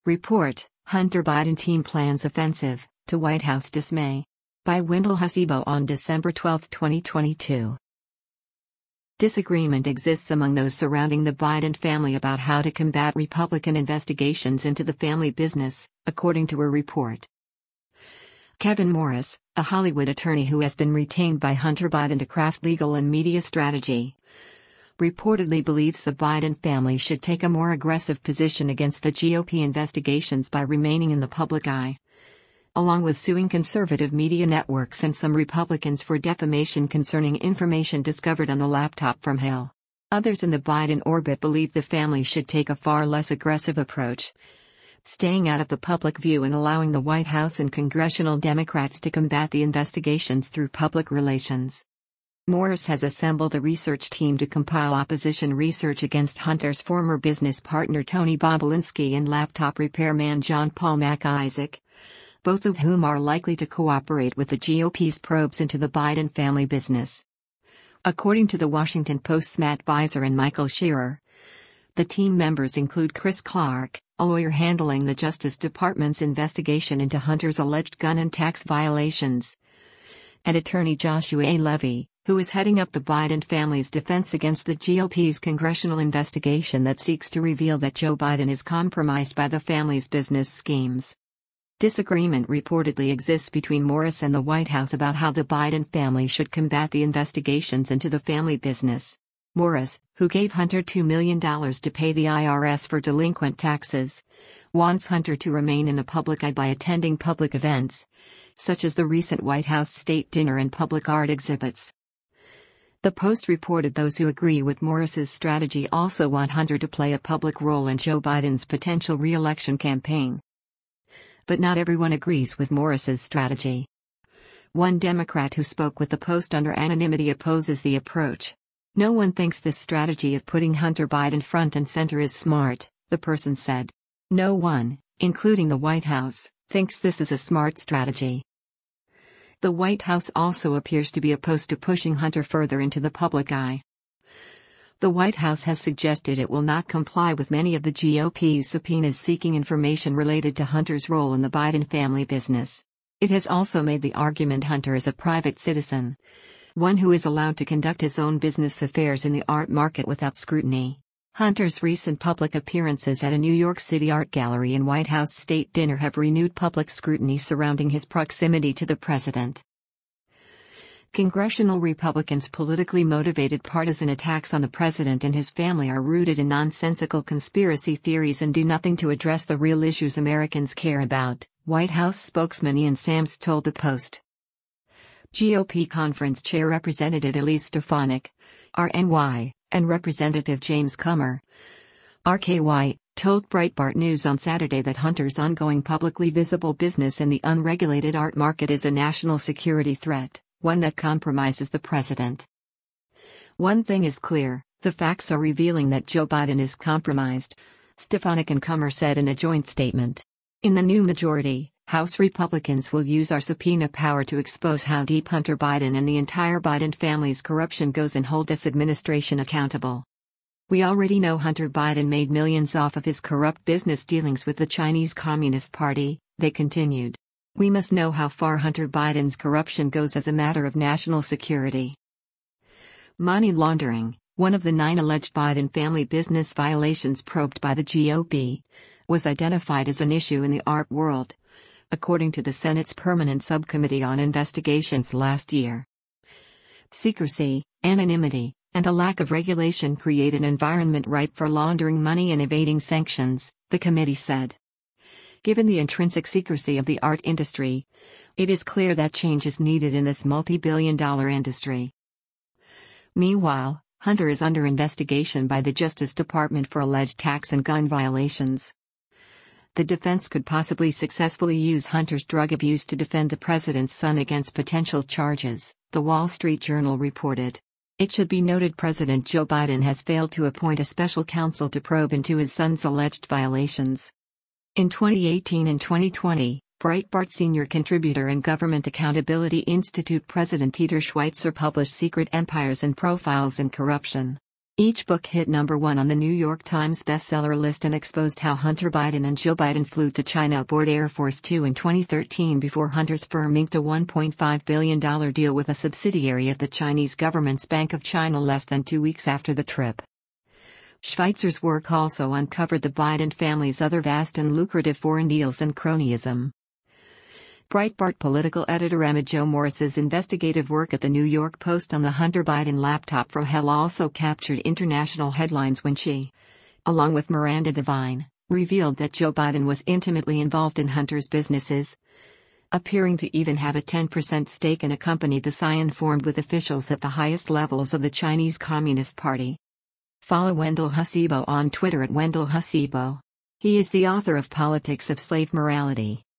Report, Hunter Biden team plans offensive, to White House dismay. By Wendell Hasibo on December 12, 2022. Disagreement exists among those surrounding the Biden family about how to combat Republican investigations into the family business, according to a report. Kevin Morris, a Hollywood attorney who has been retained by Hunter Biden to craft legal and media strategy, reportedly believes the Biden family should take a more aggressive position against the GOP investigations by remaining in the public eye, along with suing conservative media networks and some Republicans for defamation concerning information discovered on the laptop from Hill. Others in the Biden orbit believe the family should take a far less aggressive approach, staying out of the public view and allowing the White House and congressional Democrats to combat the investigations through public relations. Morris has assembled a research team to compile opposition research against Hunter's former business partner Tony Bobulinski and laptop repairman John Paul MacIsaac, both of whom are likely to cooperate with the GOP's probes into the Biden family business. According to the Washington Post's Matt Beiser and Michael Shearer, the team members include Chris Clark, a lawyer handling the Justice Department's investigation into Hunter's alleged gun and tax violations, and attorney Joshua A. Levy, who is heading up the Biden family's defense against the GOP's congressional investigation that seeks to reveal that Joe Biden is compromised by the family's business schemes. Disagreement reportedly exists between Morris and the White House about how the Biden family should combat the investigations into the family business. Morris, who gave Hunter $2 million to pay the IRS for delinquent taxes, wants Hunter to remain in the public eye by attending public events, such as the recent White House state dinner and public art exhibits. The Post reported those who agree with Morris's strategy also want Hunter to play a public role in Joe Biden's potential re-election campaign. But not everyone agrees with Morris's strategy. One Democrat who spoke with the Post under anonymity opposes the approach. No one thinks this strategy of putting Hunter Biden front and center is smart, the person said. No one, including the White House, thinks this is a smart strategy. The White House also appears to be opposed to pushing Hunter further into the public eye. The White House has suggested it will not comply with many of the GOP's subpoenas seeking information related to Hunter's role in the Biden family business. It has also made the argument Hunter is a private citizen, one who is allowed to conduct his own business affairs in the art market without scrutiny. Hunter's recent public appearances at a New York City art gallery and White House state dinner have renewed public scrutiny surrounding his proximity to the president. Congressional Republicans' politically motivated partisan attacks on the president and his family are rooted in nonsensical conspiracy theories and do nothing to address the real issues Americans care about, White House spokesman Ian Sams told the Post. GOP Conference Chair Representative Elise Stefanik, RNY, and Representative James Comer, RKY, told Breitbart News on Saturday that Hunter's ongoing publicly visible business in the unregulated art market is a national security threat, one that compromises the president. One thing is clear, the facts are revealing that Joe Biden is compromised, Stefanik and Comer said in a joint statement. In the new majority, House Republicans will use our subpoena power to expose how deep Hunter Biden and the entire Biden family's corruption goes and hold this administration accountable. We already know Hunter Biden made millions off of his corrupt business dealings with the Chinese Communist Party, they continued. We must know how far Hunter Biden's corruption goes as a matter of national security. Money laundering, one of the 9 alleged Biden family business violations probed by the GOP, was identified as an issue in the art world, according to the Senate's Permanent Subcommittee on Investigations last year. Secrecy, anonymity, and a lack of regulation create an environment ripe for laundering money and evading sanctions, the committee said. Given the intrinsic secrecy of the art industry, it is clear that change is needed in this multi-billion-dollar industry. Meanwhile, Hunter is under investigation by the Justice Department for alleged tax and gun violations. The defense could possibly successfully use Hunter's drug abuse to defend the president's son against potential charges, The Wall Street Journal reported. It should be noted President Joe Biden has failed to appoint a special counsel to probe into his son's alleged violations. In 2018 and 2020, Breitbart senior contributor and Government Accountability Institute President Peter Schweitzer published Secret Empires and Profiles in Corruption. Each book hit #1 on the New York Times bestseller list and exposed how Hunter Biden and Jill Biden flew to China aboard Air Force Two in 2013 before Hunter's firm inked a $1.5 billion deal with a subsidiary of the Chinese government's Bank of China less than 2 weeks after the trip. Schweitzer's work also uncovered the Biden family's other vast and lucrative foreign deals and cronyism. Breitbart political editor Emma Jo Morris's investigative work at the New York Post on the Hunter Biden laptop from hell also captured international headlines when she, along with Miranda Devine, revealed that Joe Biden was intimately involved in Hunter's businesses, appearing to even have a 10% stake in a company the Scion formed with officials at the highest levels of the Chinese Communist Party. Follow Wendell Hasibo on Twitter at Wendell Hasibo. He is the author of Politics of Slave Morality.